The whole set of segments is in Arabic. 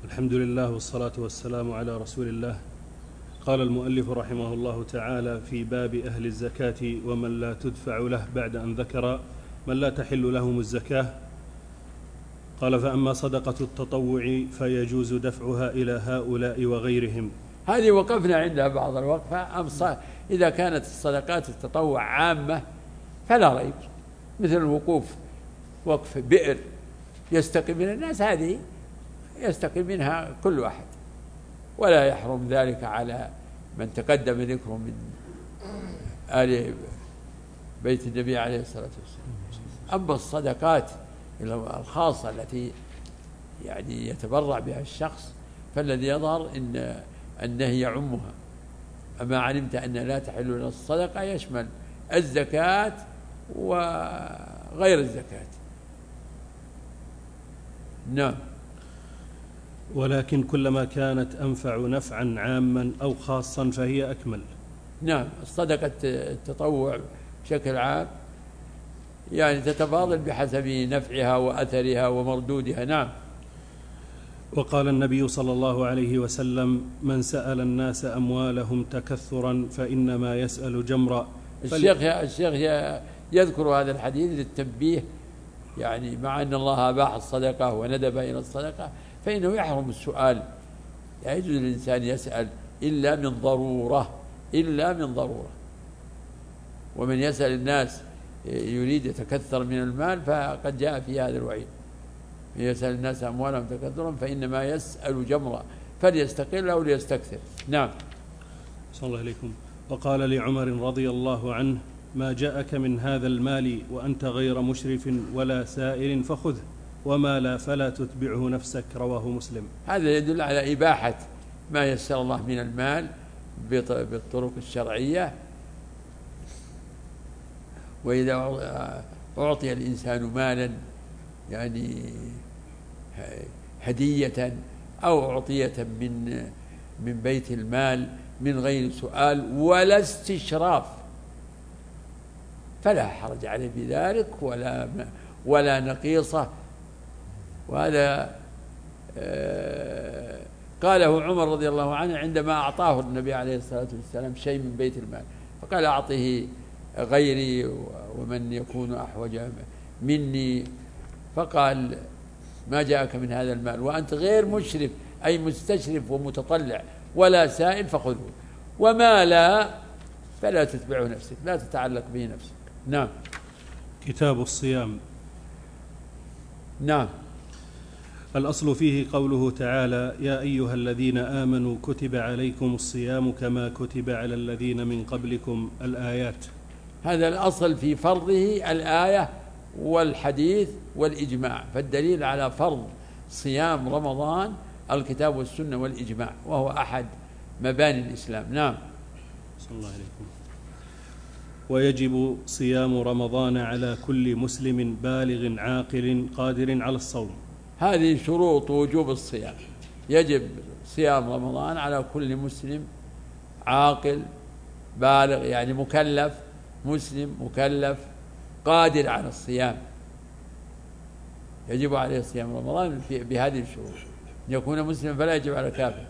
الحمد لله والصلاة والسلام على رسول الله. قال المؤلف رحمه الله تعالى في باب أهل الزكاة ومن لا تدفع له، بعد أن ذكر من لا تحل لهم الزكاة، قال: فأما صدقة التطوع فيجوز دفعها إلى هؤلاء وغيرهم. هذه وقفنا عندها بعض الوقفة. إذا كانت الصدقات التطوع عامة فلا ريب، مثل الوقوف، وقف بئر يستقي من الناس، هذه يستقي منها كل واحد، ولا يحرم ذلك على من تقدم ذكره من آل بيت النبي عليه الصلاة والسلام. أما الصدقات الخاصة التي يعني يتبرع بها الشخص فالذي يظهر إن النهي يعمها. أما علمت أن لا تحل لنا الصدقة يشمل الزكاة وغير الزكاة. نعم. ولكن كلما كانت أنفع نفعا عاما أو خاصا فهي أكمل. نعم، الصدقة التطوع بشكل عام يعني تتفاضل بحسب نفعها وأثرها ومردودها. نعم. وقال النبي صلى الله عليه وسلم: من سأل الناس أموالهم تكثرا فإنما يسأل جمرا. الشيخ يذكر هذا الحديث للتنبيه، يعني مع أن الله أباح الصدقة وندب إلى الصدقة فإنه يحرم السؤال، لا يجوز للإنسان يسأل إلا من ضرورة. ومن يسأل الناس يريد يتكثر من المال فقد جاء في هذا الوعيد: من يسأل الناس أموالهم تكثرا فإنما يسأل جمرا فليستقل أو ليستكثر. نعم. صلى الله عليكم. وقال لعمر رضي الله عنه: ما جاءك من هذا المال وأنت غير مشرف ولا سائل فخذه، وما لا فلا تتبعه نفسك. رواه مسلم. هذا يدل على إباحة ما يسر الله من المال بالطرق الشرعية. وإذا أعطي الإنسان مالا يعني هدية أو أعطية من بيت المال من غير سؤال ولا استشراف فلا حرج عليه بذلك ولا نقيصة. وهذا قاله عمر رضي الله عنه عندما أعطاه النبي عليه الصلاة والسلام شيء من بيت المال، فقال: أعطه غيري ومن يكون أحوج مني. فقال: ما جاءك من هذا المال وأنت غير مشرف، أي مستشرف ومتطلع، ولا سائل فخذه، وما لا فلا تتبعه نفسك، لا تتعلق به نفسك. نعم. كتاب الصيام. نعم. الأصل فيه قوله تعالى: يا أيها الذين آمنوا كتب عليكم الصيام كما كتب على الذين من قبلكم. الآيات. هذا الأصل في فرضه الآية والحديث والإجماع، فالدليل على فرض صيام رمضان الكتاب والسنة والإجماع، وهو أحد مباني الإسلام. نعم. صلى الله عليكم. ويجب صيام رمضان على كل مسلم بالغ عاقل قادر على الصوم. هذه شروط وجوب الصيام. يجب صيام رمضان على كل مسلم عاقل بالغ، يعني مكلف، مسلم مكلف قادر على الصيام، يجب عليه صيام رمضان بهذه الشروط: يكون مسلما فلا يجب على الكافر،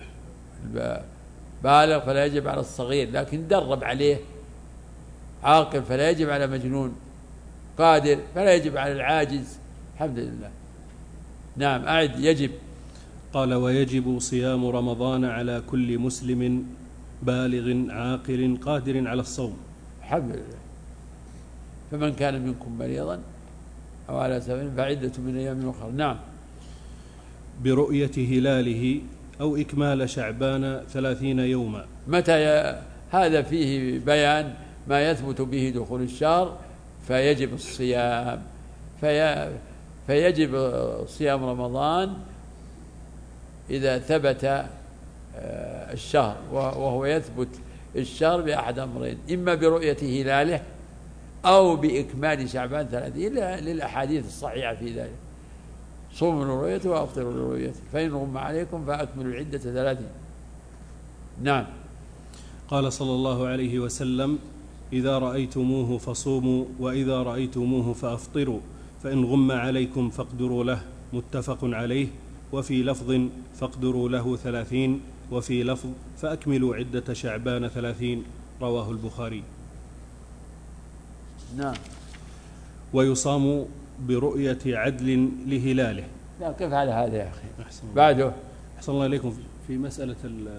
بالغ فلا يجب على الصغير لكن درب عليه، عاقل فلا يجب على مجنون، قادر فلا يجب على العاجز. الحمد لله. نعم. أعد. يجب. قال: ويجب صيام رمضان على كل مسلم بالغ عاقل قادر على الصوم. الحمد لله. فمن كان منكم مريضا أو على سفر فعدة من أيام أخرى. نعم. برؤية هلاله أو إكمال شعبان 30 يوما. متى هذا فيه بيان ما يثبت به دخول الشهر فيجب الصيام، فيجب صيام رمضان إذا ثبت الشهر، وهو يثبت الشهر بأحد أمرين: إما برؤية هلاله أو بإكمال شعبان 30، للأحاديث الصحيحة في ذلك: صوموا لرؤيته وأفطروا لرؤيته فإن غم عليكم فأكملوا العدة 30. نعم. قال صلى الله عليه وسلم: إذا رأيتموه فصوموا وإذا رأيتموه فأفطروا فإن غم عليكم فاقدروا له. متفق عليه. وفي لفظ فاقدروا له 30 وفي لفظ فأكملوا عدة شعبان 30 رواه البخاري. نعم. ويصام برؤية عدل لهلاله. لا كيف على هذا يا أخي؟ بعده أحسن الله إليكم في مسألة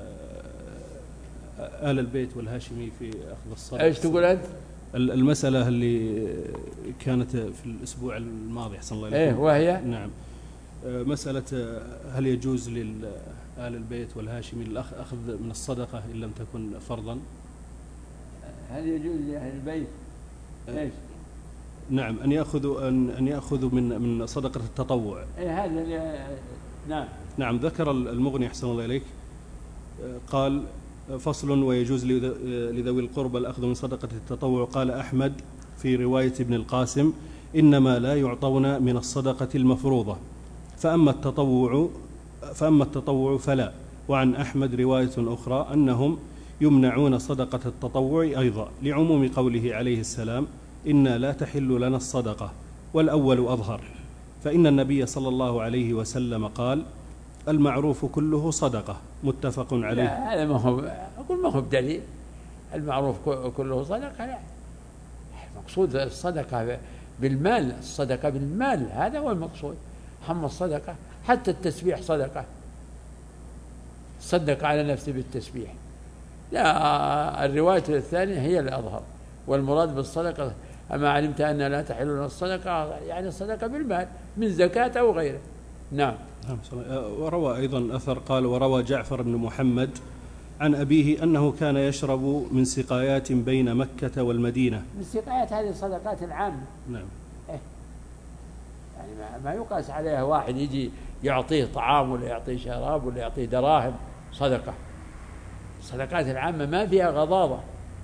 آل البيت والهاشمي في أخذ الصدقة. إيش تقول أنت؟ المسألة اللي كانت في الأسبوع الماضي أحسن الله إليكم. إيه وهي؟ نعم. مسألة هل يجوز لآل البيت والهاشمي الأخذ من الصدقة إن لم تكن فرضا؟ هل يجوز لأهل البيت إيش؟ نعم أن يأخذوا من صدقة التطوع. إيه هذا نعم. نعم. ذكر المغني أحسن الله إليك قال فصل ويجوز لذوي القربى الأخذ من صدقة التطوع. قال أحمد في رواية ابن القاسم إنما لا يعطون من الصدقة المفروضة فأما التطوع فلا. وعن أحمد رواية أخرى أنهم يمنعون صدقة التطوع أيضا لعموم قوله عليه السلام إنا لا تحل لنا الصدقة، والأول أظهر، فإن النبي صلى الله عليه وسلم قال المعروف كله صدقة متفق عليه. لا هذا ما هو بدليل. المعروف كله صدقة، لا، المقصود الصدقة بالمال، الصدقة بالمال هذا هو المقصود. أما الصدقة حتى التسبيح صدقة، صدق على نفسه بالتسبيح. لا، الرواية الثانية هي الأظهر، والمراد بالصدقة أما علمت أن لا تحل لنا الصدقة يعني الصدقة بالمال من زكاة أو غيره. نعم. وروى أيضا أثر قال وروى جعفر بن محمد عن أبيه أنه كان يشرب من سقايات بين مكة والمدينة. السقايات هذه الصدقات العامة. نعم. يعني ما يقاس عليها واحد يجي يعطيه طعام ولا يعطيه شراب ولا يعطيه دراهم صدقة. الصدقات العامة ما فيها غضاضة.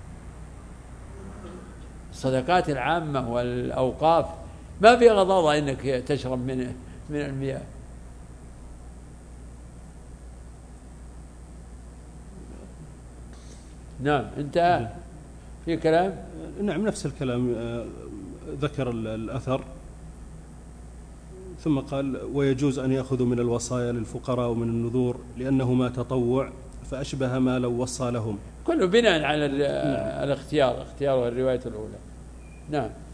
الصدقات العامة والأوقاف ما فيها غضاضة إنك تشرب من المياه. نعم. انتهى في كلام. نعم نفس الكلام. ذكر الأثر ثم قال ويجوز أن يأخذوا من الوصايا للفقراء ومن النذور لأنهما تطوع فأشبه ما لو وصى لهم. كله بناء على الاختيار، اختيار الرواية الأولى. نعم.